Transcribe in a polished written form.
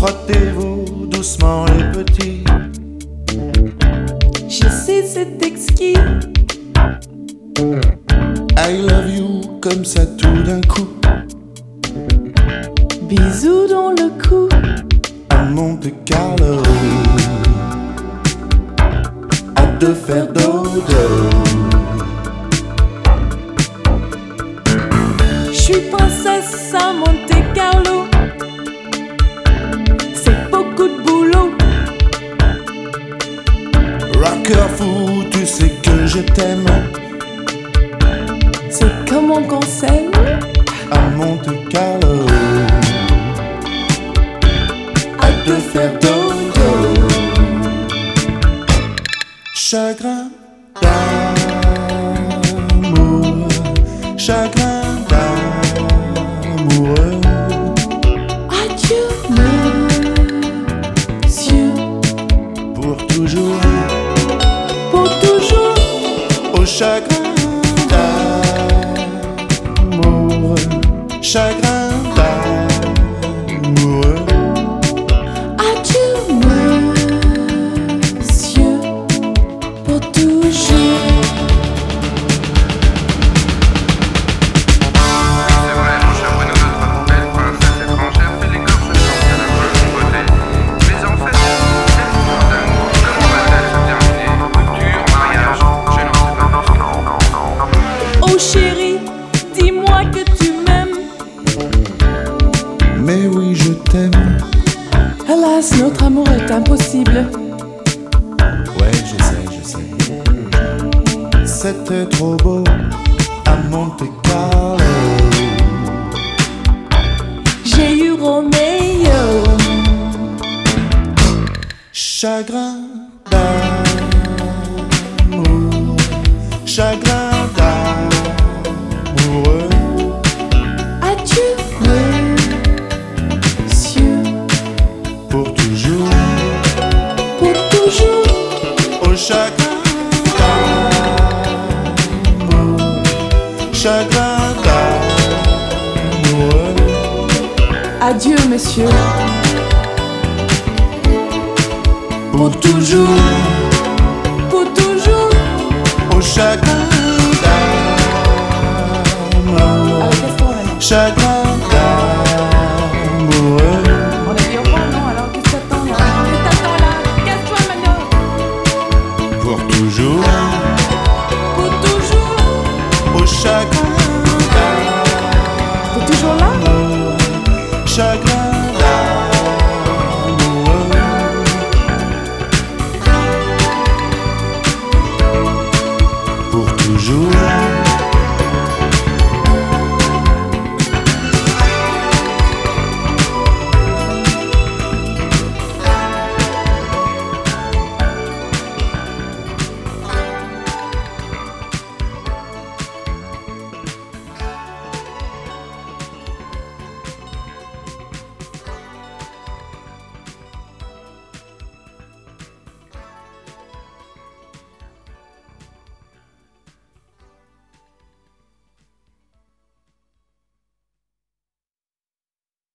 Frottez-vous doucement les petits. Je sais, c'est exquis. I love you comme ça tout d'un coup. Bisous dans le cou. À Monte Carlo, hâte de faire dodo. Je suis princesse à Monte Carlo. C'est beaucoup de boulot. Rocker fou, tu sais que je t'aime. C'est comment qu'on s'aime. À Monte Carlo, hâte de faire dodo. Chagrin d'amour, chagrin d'amoureux. Adieu, monsieur. Pour toujours, Pour toujours. au chagrin d'amour, chagrin d'amoureux. Adieu, monsieur. Pour toujours. C'est vrai, mon cher Bruno, notre belle princesse étrangère fait l'écorchement à la jolie beauté. Mais en fait, cette histoire d'amour, comment va-t-elle se terminer? Rupture, mariage, je n'en sais pas plus. Oh chérie, dis-moi que tu m'aimes. Mais oui, je t'aime. Hélas, notre amour est impossible. Ouais, je sais. C'était trop beau à Monte Carlo. J'ai eu Roméo. Chagrin d'amour, chagrin d'amoureux. Adieu, monsieur. Pour toujours, Pour toujours. au chagrin d'amour, chagrin d'amoureux. Adieu, monsieur. Pour toujours, Pour toujours. au chagrin d'amour, Allez, casse-toi maintenant. chagrin d'amoureux. On a dit au revoir, non? Alors qu'est-ce que t'attends là? Qu'est-ce que t'attends là? Casse-toi maintenant. Pour toujours, Pour toujours. au chagrin T'es toujours là? d'amour, chagrin